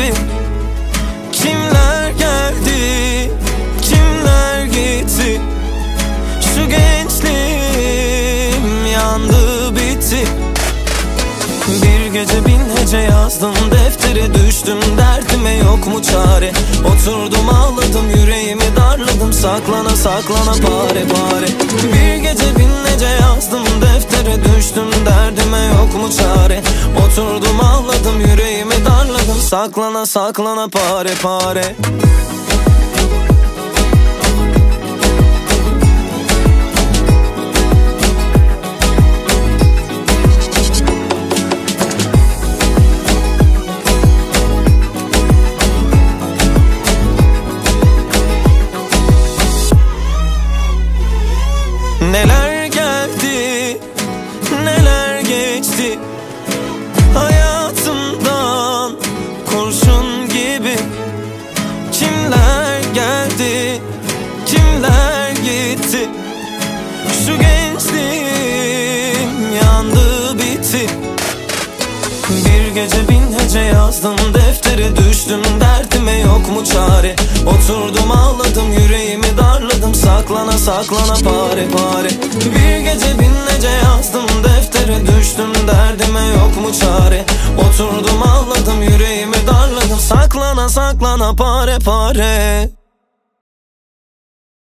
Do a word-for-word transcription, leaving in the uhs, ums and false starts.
gibi. Kimler geldi, kimler gitti. Şu gençliğim yandı bitti. Bir gece bin hece yazdım deftere, düştüm derdime yok mu çare. Oturdum ağladım, yüreğimi darladım, saklana saklana pare pare. Bir gece bin hece yazdım deftere, düştüm derdime yok mu çare. Oturdum ağladım, yüreğimi darladım, saklana saklana pare pare. Neler geldi, neler geçti hayatımdan kurşun gibi. Kimler geldi, kimler gitti. Şu gençliğim yandı bitti. Bir gece bin hece yazdım deftere, düştüm derdime yok mu çare. Oturdum ağladım, yüreğimi darladım, saklana saklana pare pare. Bir gece bin hece yazdım deftere, düştüm derdime yok mu çare. Oturdum ağladım, yüreğimi darladım, saklana saklana pare pare.